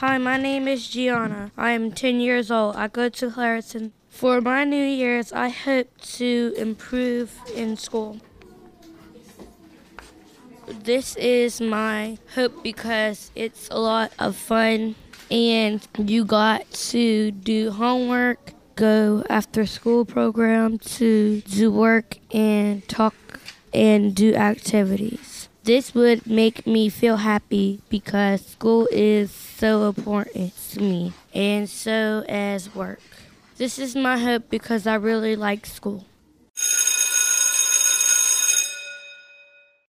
Hi, my name is Gianna. I am 10 years old. I go to Clareton. For my New Year's, I hope to improve in school. This is my hope because it's a lot of fun and you got to do homework, go after school program to do work and talk and do activities. This would make me feel happy because school is so important to me and so as work. This is my hope because I really like school.